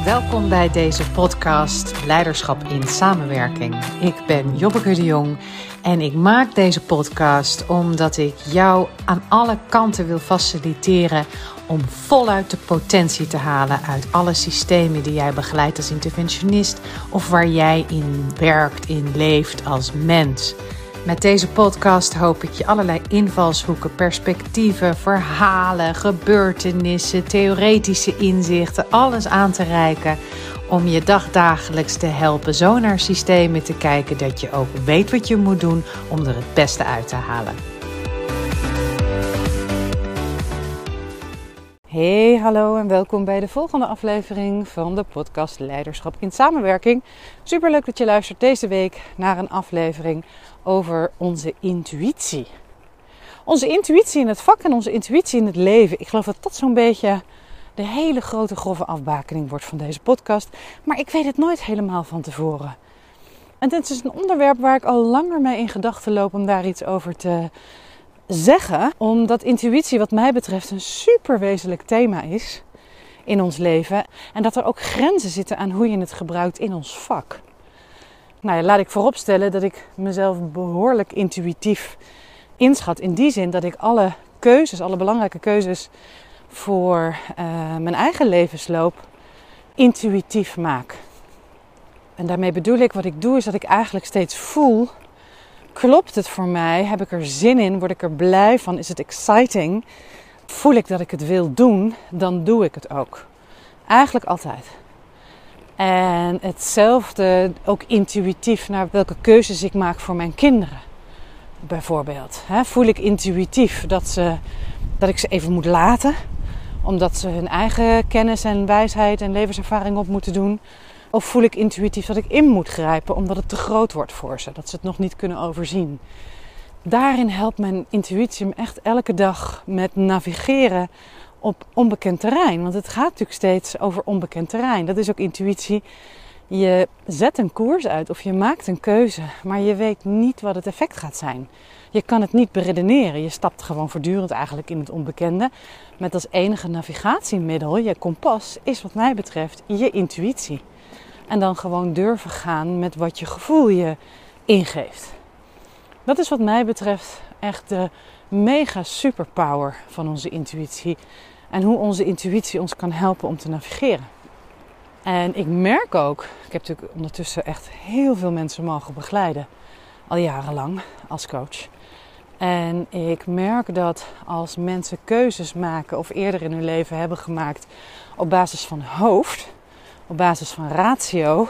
Welkom bij deze podcast Leiderschap in Samenwerking. Ik ben Jobbeke de Jong en ik maak deze podcast omdat ik jou aan alle kanten wil faciliteren om voluit de potentie te halen uit alle systemen die jij begeleidt als interventionist of waar jij in werkt, in leeft als mens. Met deze podcast hoop ik je allerlei invalshoeken, perspectieven, verhalen, gebeurtenissen, theoretische inzichten, alles aan te reiken om je dagdagelijks te helpen zo naar systemen te kijken dat je ook weet wat je moet doen om er het beste uit te halen. Hey, hallo en welkom bij de volgende aflevering van de podcast Leiderschap in Samenwerking. Superleuk dat je luistert deze week naar een aflevering over onze intuïtie. Onze intuïtie in het vak en onze intuïtie in het leven. Ik geloof dat dat zo'n beetje de hele grote grove afbakening wordt van deze podcast. Maar ik weet het nooit helemaal van tevoren. En dit is een onderwerp waar ik al langer mee in gedachten loop om daar iets over te zeggen. Omdat intuïtie wat mij betreft een super wezenlijk thema is in ons leven. En dat er ook grenzen zitten aan hoe je het gebruikt in ons vak. Nou ja, laat ik vooropstellen dat ik mezelf behoorlijk intuïtief inschat. In die zin dat ik alle belangrijke keuzes voor mijn eigen levensloop intuïtief maak. En daarmee bedoel ik, wat ik doe is dat ik eigenlijk steeds voel: klopt het voor mij? Heb ik er zin in? Word ik er blij van? Is het exciting? Voel ik dat ik het wil doen? Dan doe ik het ook. Eigenlijk altijd. En hetzelfde ook intuïtief naar welke keuzes ik maak voor mijn kinderen. Bijvoorbeeld. Voel ik intuïtief dat ik ze even moet laten. Omdat ze hun eigen kennis en wijsheid en levenservaring op moeten doen. Of voel ik intuïtief dat ik in moet grijpen omdat het te groot wordt voor ze. Dat ze het nog niet kunnen overzien. Daarin helpt mijn intuïtie me echt elke dag met navigeren op onbekend terrein. Want het gaat natuurlijk steeds over onbekend terrein. Dat is ook intuïtie. Je zet een koers uit of je maakt een keuze. Maar je weet niet wat het effect gaat zijn. Je kan het niet beredeneren. Je stapt gewoon voortdurend eigenlijk in het onbekende. Met als enige navigatiemiddel, je kompas, is wat mij betreft je intuïtie. En dan gewoon durven gaan met wat je gevoel je ingeeft. Dat is wat mij betreft echt de mega superpower van onze intuïtie. En hoe onze intuïtie ons kan helpen om te navigeren. En ik merk ook, ik heb natuurlijk ondertussen echt heel veel mensen mogen begeleiden. Al jarenlang als coach. En ik merk dat als mensen keuzes maken of eerder in hun leven hebben gemaakt op basis van hoofd, op basis van ratio,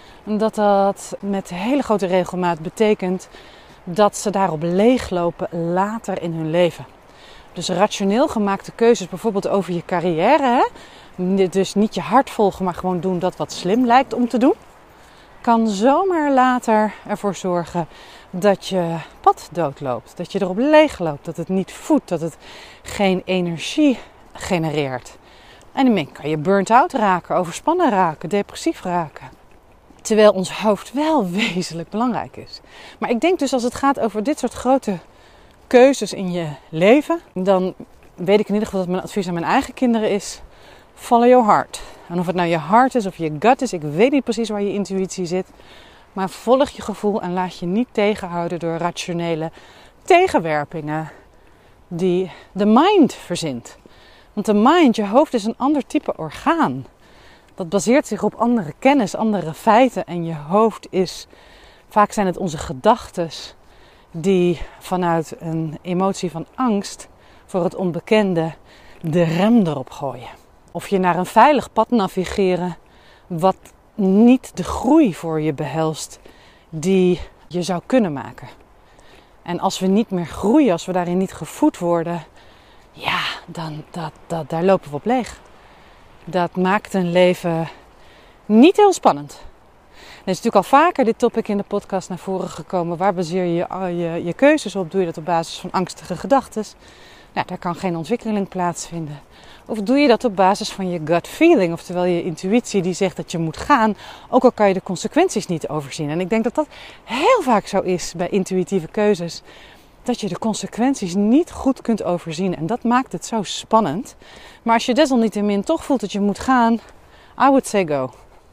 dat met hele grote regelmaat betekent dat ze daarop leeglopen later in hun leven. Dus rationeel gemaakte keuzes, bijvoorbeeld over je carrière, dus niet je hart volgen, maar gewoon doen dat wat slim lijkt om te doen, kan zomaar later ervoor zorgen dat je pad doodloopt. Dat je erop leegloopt, dat het niet voedt, dat het geen energie genereert. En daarmee kan je burnt out raken, overspannen raken, depressief raken. Terwijl ons hoofd wel wezenlijk belangrijk is. Maar ik denk dus als het gaat over dit soort grote keuzes in je leven, dan weet ik in ieder geval dat mijn advies aan mijn eigen kinderen is: follow your heart. En of het nou je hart is of je gut is, ik weet niet precies waar je intuïtie zit. Maar volg je gevoel en laat je niet tegenhouden door rationele tegenwerpingen die de mind verzint. Want de mind, je hoofd, is een ander type orgaan. Dat baseert zich op andere kennis, andere feiten. En je hoofd is, vaak zijn het onze gedachten die vanuit een emotie van angst voor het onbekende de rem erop gooien. Of je naar een veilig pad navigeren wat niet de groei voor je behelst die je zou kunnen maken. En als we niet meer groeien, als we daarin niet gevoed worden, ja, dan daar lopen we op leeg. Dat maakt een leven niet heel spannend. Er is natuurlijk al vaker dit topic in de podcast naar voren gekomen. Waar baseer je keuzes op? Doe je dat op basis van angstige gedachten? Nou, daar kan geen ontwikkeling plaatsvinden. Of doe je dat op basis van je gut feeling, oftewel je intuïtie die zegt dat je moet gaan, ook al kan je de consequenties niet overzien. En ik denk dat dat heel vaak zo is bij intuïtieve keuzes, dat je de consequenties niet goed kunt overzien. En dat maakt het zo spannend. Maar als je desalniettemin toch voelt dat je moet gaan, I would say go.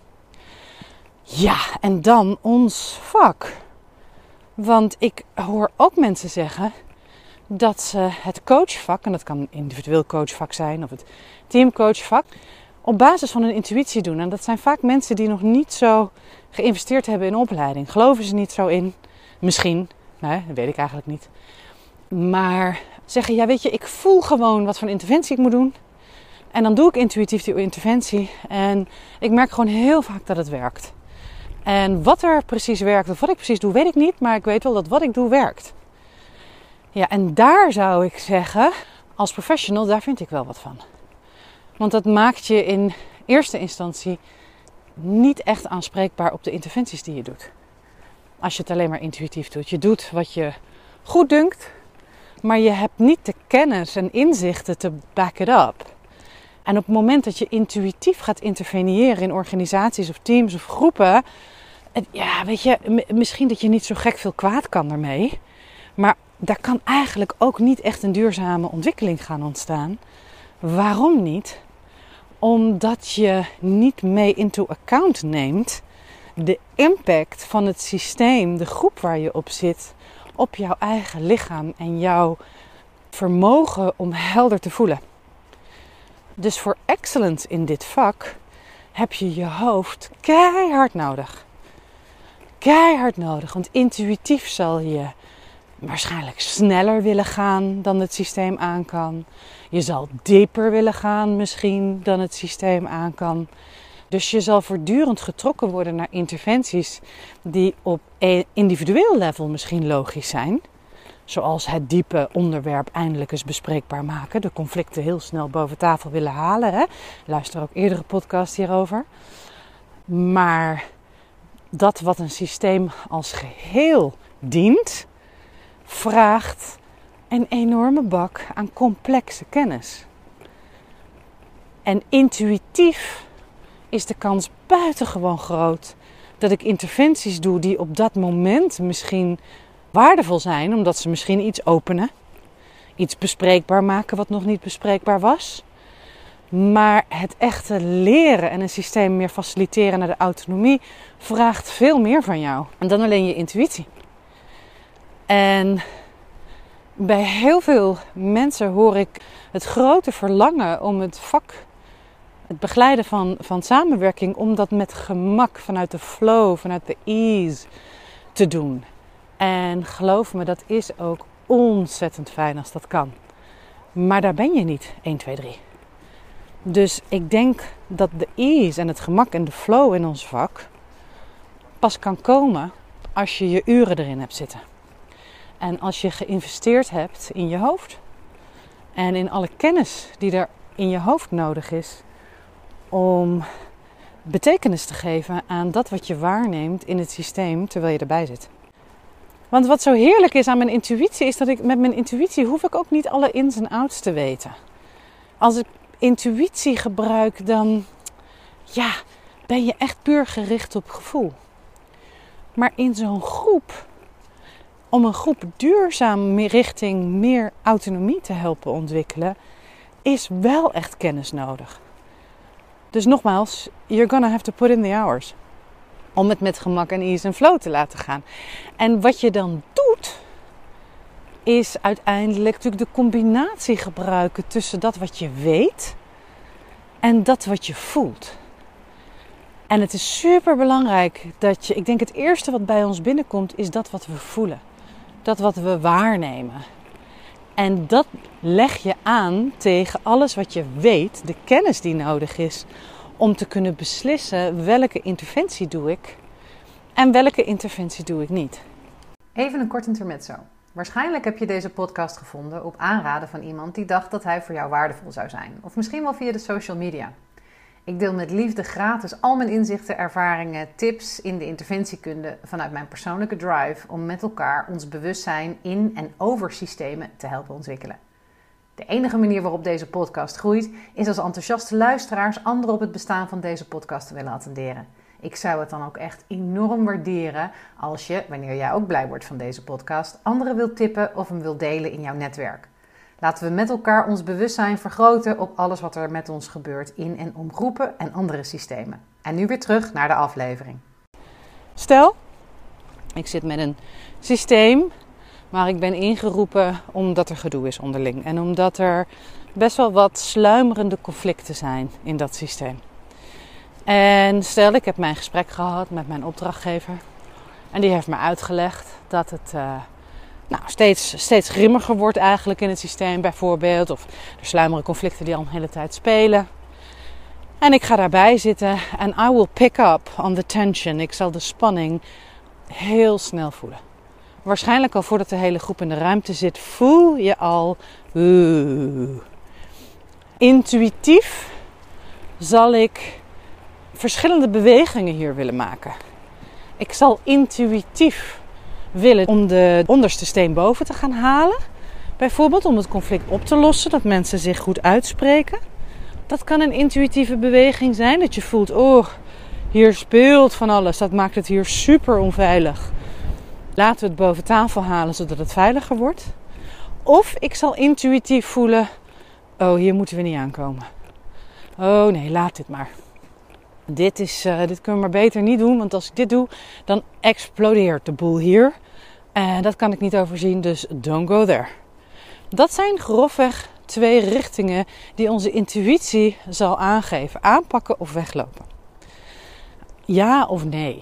Ja, en dan ons vak. Want ik hoor ook mensen zeggen dat ze het coachvak, en dat kan een individueel coachvak zijn of het teamcoachvak, op basis van hun intuïtie doen. En dat zijn vaak mensen die nog niet zo geïnvesteerd hebben in opleiding. Geloven ze niet zo in? Misschien, nee, dat weet ik eigenlijk niet. Maar zeggen, ja weet je, ik voel gewoon wat voor interventie ik moet doen. En dan doe ik intuïtief die interventie. En ik merk gewoon heel vaak dat het werkt. En wat er precies werkt of wat ik precies doe, weet ik niet. Maar ik weet wel dat wat ik doe werkt. Ja, en daar zou ik zeggen, als professional, daar vind ik wel wat van. Want dat maakt je in eerste instantie niet echt aanspreekbaar op de interventies die je doet. Als je het alleen maar intuïtief doet. Je doet wat je goed dunkt, maar je hebt niet de kennis en inzichten te back it up. En op het moment dat je intuïtief gaat interveneren in organisaties of teams of groepen, ja, weet je, misschien dat je niet zo gek veel kwaad kan ermee, maar daar kan eigenlijk ook niet echt een duurzame ontwikkeling gaan ontstaan. Waarom niet? Omdat je niet mee into account neemt de impact van het systeem, de groep waar je op zit, op jouw eigen lichaam en jouw vermogen om helder te voelen. Dus voor excellence in dit vak heb je je hoofd keihard nodig. Keihard nodig, want intuïtief zal je waarschijnlijk sneller willen gaan dan het systeem aan kan. Je zal dieper willen gaan misschien dan het systeem aan kan. Dus je zal voortdurend getrokken worden naar interventies die op individueel level misschien logisch zijn. Zoals het diepe onderwerp eindelijk eens bespreekbaar maken. De conflicten heel snel boven tafel willen halen. Hè? Luister ook eerdere podcast hierover. Maar dat wat een systeem als geheel dient, vraagt een enorme bak aan complexe kennis. En intuïtief is de kans buitengewoon groot dat ik interventies doe die op dat moment misschien waardevol zijn, omdat ze misschien iets openen, iets bespreekbaar maken wat nog niet bespreekbaar was. Maar het echte leren en een systeem meer faciliteren naar de autonomie vraagt veel meer van jou dan alleen je intuïtie. En bij heel veel mensen hoor ik het grote verlangen om het vak, het begeleiden van samenwerking, om dat met gemak vanuit de flow, vanuit de ease te doen. En geloof me, dat is ook ontzettend fijn als dat kan. Maar daar ben je niet 1, 2, 3. Dus ik denk dat de ease en het gemak en de flow in ons vak pas kan komen als je je uren erin hebt zitten. En als je geïnvesteerd hebt in je hoofd en in alle kennis die er in je hoofd nodig is om betekenis te geven aan dat wat je waarneemt in het systeem terwijl je erbij zit. Want wat zo heerlijk is aan mijn intuïtie is dat ik met mijn intuïtie hoef ik ook niet alle ins en outs te weten. Als ik intuïtie gebruik, dan ben je echt puur gericht op gevoel. Maar in zo'n groep, om een groep duurzaam richting meer autonomie te helpen ontwikkelen, is wel echt kennis nodig. Dus nogmaals, you're gonna have to put in the hours. Om het met gemak en ease en flow te laten gaan. En wat je dan doet, is uiteindelijk natuurlijk de combinatie gebruiken tussen dat wat je weet en dat wat je voelt. En het is super belangrijk dat ik denk het eerste wat bij ons binnenkomt is dat wat we voelen. Dat wat we waarnemen. En dat leg je aan tegen alles wat je weet, de kennis die nodig is om te kunnen beslissen welke interventie doe ik en welke interventie doe ik niet. Even een kort intermezzo. Waarschijnlijk heb je deze podcast gevonden op aanraden van iemand die dacht dat hij voor jou waardevol zou zijn. Of misschien wel via de social media. Ik deel met liefde gratis al mijn inzichten, ervaringen, tips in de interventiekunde vanuit mijn persoonlijke drive om met elkaar ons bewustzijn in en over systemen te helpen ontwikkelen. De enige manier waarop deze podcast groeit is als enthousiaste luisteraars anderen op het bestaan van deze podcast te willen attenderen. Ik zou het dan ook echt enorm waarderen als je, wanneer jij ook blij wordt van deze podcast, anderen wilt tippen of hem wilt delen in jouw netwerk. Laten we met elkaar ons bewustzijn vergroten op alles wat er met ons gebeurt in en om groepen en andere systemen. En nu weer terug naar de aflevering. Stel, ik zit met een systeem, maar ik ben ingeroepen omdat er gedoe is onderling. En omdat er best wel wat sluimerende conflicten zijn in dat systeem. En stel, ik heb mijn gesprek gehad met mijn opdrachtgever. En die heeft me uitgelegd dat het steeds grimmiger wordt eigenlijk in het systeem bijvoorbeeld. Of er sluimeren conflicten die al een hele tijd spelen. En ik ga daarbij zitten en I will pick up on the tension. Ik zal de spanning heel snel voelen. Waarschijnlijk al voordat de hele groep in de ruimte zit, voel je al... Intuïtief zal ik verschillende bewegingen hier willen maken. Ik zal intuïtief willen om de onderste steen boven te gaan halen. Bijvoorbeeld om het conflict op te lossen, dat mensen zich goed uitspreken. Dat kan een intuïtieve beweging zijn, dat je voelt, hier speelt van alles. Dat maakt het hier super onveilig. Laten we het boven tafel halen, zodat het veiliger wordt. Of ik zal intuïtief voelen, hier moeten we niet aankomen. Oh nee, laat dit maar. Dit kunnen we maar beter niet doen, want als ik dit doe, dan explodeert de boel hier. En dat kan ik niet overzien, dus don't go there. Dat zijn grofweg 2 richtingen die onze intuïtie zal aangeven. Aanpakken of weglopen. Ja of nee.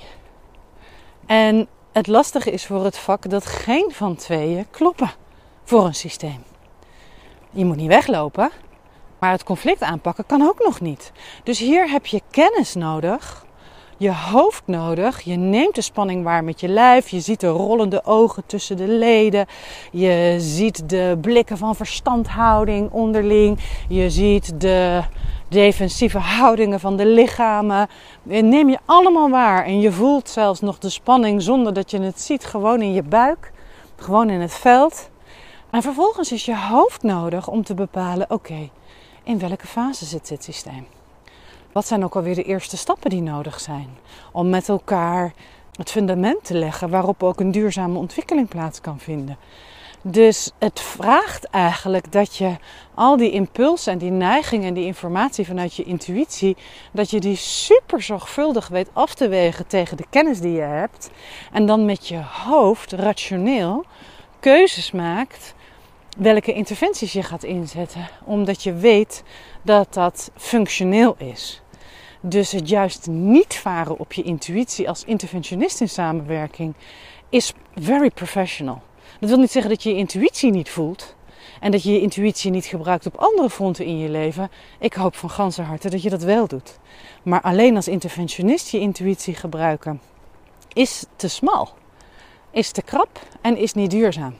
En het lastige is voor het vak dat geen van tweeën kloppen voor een systeem. Je moet niet weglopen, maar het conflict aanpakken kan ook nog niet. Dus hier heb je kennis nodig, je hoofd nodig. Je neemt de spanning waar met je lijf. Je ziet de rollende ogen tussen de leden. Je ziet de blikken van verstandhouding onderling. Je ziet de defensieve houdingen van de lichamen. Neem je allemaal waar. En je voelt zelfs nog de spanning zonder dat je het ziet. Gewoon in je buik. Gewoon in het veld. En vervolgens is je hoofd nodig om te bepalen, oké, in welke fase zit dit systeem? Wat zijn ook alweer de eerste stappen die nodig zijn? Om met elkaar het fundament te leggen waarop ook een duurzame ontwikkeling plaats kan vinden. Dus het vraagt eigenlijk dat je al die impulsen en die neigingen en die informatie vanuit je intuïtie, dat je die super zorgvuldig weet af te wegen tegen de kennis die je hebt. En dan met je hoofd, rationeel, keuzes maakt welke interventies je gaat inzetten. Omdat je weet dat dat functioneel is. Dus het juist niet varen op je intuïtie als interventionist in samenwerking is very professional. Dat wil niet zeggen dat je je intuïtie niet voelt en dat je je intuïtie niet gebruikt op andere fronten in je leven. Ik hoop van ganser harte dat je dat wel doet. Maar alleen als interventionist je intuïtie gebruiken is te smal, is te krap en is niet duurzaam.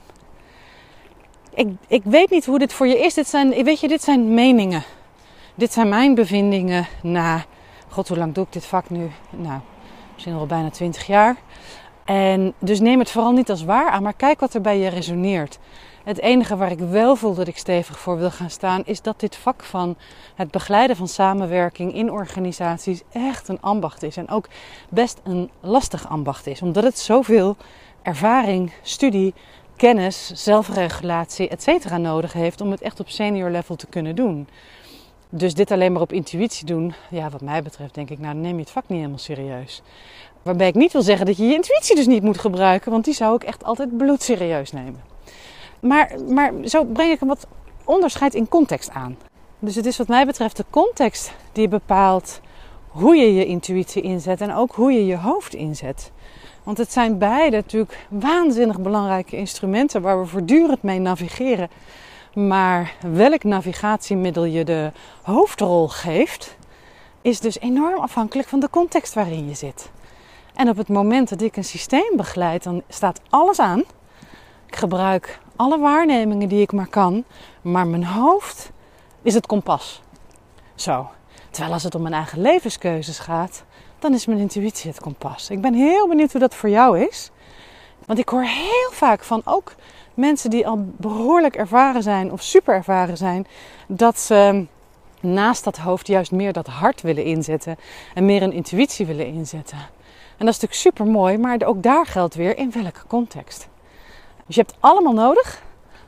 Ik weet niet hoe dit voor je is. Dit zijn meningen. Dit zijn mijn bevindingen na... God, hoe lang doe ik dit vak nu? Nou, misschien al bijna 20 jaar. En dus neem het vooral niet als waar aan, maar kijk wat er bij je resoneert. Het enige waar ik wel voel dat ik stevig voor wil gaan staan, is dat dit vak van het begeleiden van samenwerking in organisaties echt een ambacht is. En ook best een lastig ambacht is, omdat het zoveel ervaring, studie, kennis, zelfregulatie, etc. nodig heeft om het echt op senior level te kunnen doen. Dus dit alleen maar op intuïtie doen, ja, wat mij betreft denk ik, nou, dan neem je het vak niet helemaal serieus. Waarbij ik niet wil zeggen dat je je intuïtie dus niet moet gebruiken, want die zou ik echt altijd bloedserieus nemen. Maar zo breng ik een wat onderscheid in context aan. Dus het is wat mij betreft de context die bepaalt hoe je je intuïtie inzet en ook hoe je je hoofd inzet. Want het zijn beide natuurlijk waanzinnig belangrijke instrumenten waar we voortdurend mee navigeren. Maar welk navigatiemiddel je de hoofdrol geeft, is dus enorm afhankelijk van de context waarin je zit. En op het moment dat ik een systeem begeleid, dan staat alles aan. Ik gebruik alle waarnemingen die ik maar kan, maar mijn hoofd is het kompas. Zo. Terwijl als het om mijn eigen levenskeuzes gaat, dan is mijn intuïtie het kompas. Ik ben heel benieuwd hoe dat voor jou is. Want ik hoor heel vaak van ook mensen die al behoorlijk ervaren zijn of super ervaren zijn, dat ze naast dat hoofd juist meer dat hart willen inzetten en meer een intuïtie willen inzetten. En dat is natuurlijk super mooi, maar ook daar geldt weer in welke context. Dus je hebt allemaal nodig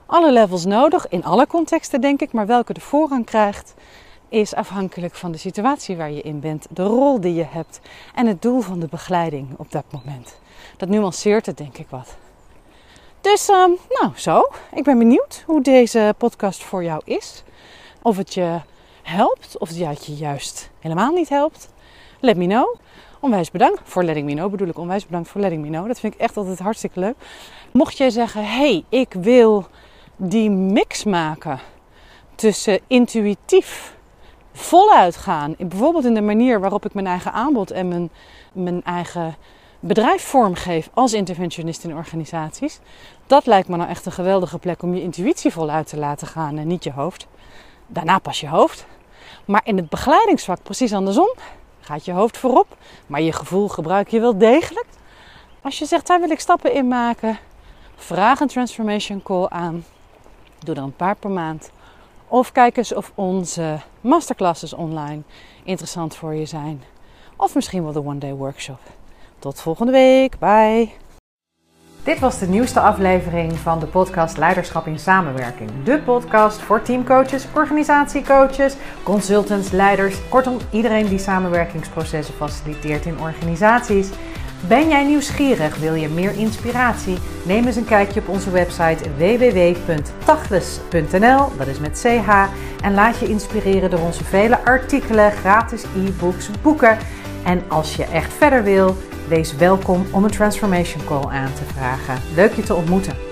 Alle levels nodig, in alle contexten denk ik, maar welke de voorrang krijgt is afhankelijk van de situatie waar je in bent, de rol die je hebt en het doel van de begeleiding op dat moment. Dat nuanceert het denk ik wat. Dus zo, ik ben benieuwd hoe deze podcast voor jou is. Of het je helpt, of het je juist helemaal niet helpt. Let me know. Onwijs bedankt voor letting me know, onwijs bedankt voor letting me know. Dat vind ik echt altijd hartstikke leuk. Mocht jij zeggen, hey, ik wil die mix maken tussen intuïtief voluit gaan, bijvoorbeeld in de manier waarop ik mijn eigen aanbod en mijn eigen bedrijf vormgeef als interventionist in organisaties. Dat lijkt me nou echt een geweldige plek om je intuïtie voluit te laten gaan en niet je hoofd. Daarna pas je hoofd. Maar in het begeleidingsvak precies andersom. Gaat je hoofd voorop, maar je gevoel gebruik je wel degelijk. Als je zegt, daar wil ik stappen in maken, vraag een transformation call aan. Doe er een paar per maand. Of kijk eens of onze masterclasses online interessant voor je zijn. Of misschien wel de One Day Workshop. Tot volgende week. Bye. Dit was de nieuwste aflevering van de podcast Leiderschap in Samenwerking. De podcast voor teamcoaches, organisatiecoaches, consultants, leiders. Kortom, iedereen die samenwerkingsprocessen faciliteert in organisaties. Ben jij nieuwsgierig? Wil je meer inspiratie? Neem eens een kijkje op onze website www.tachlis.nl, dat is met CH. En laat je inspireren door onze vele artikelen, gratis e-books, boeken. En als je echt verder wil, wees welkom om een transformation call aan te vragen. Leuk je te ontmoeten.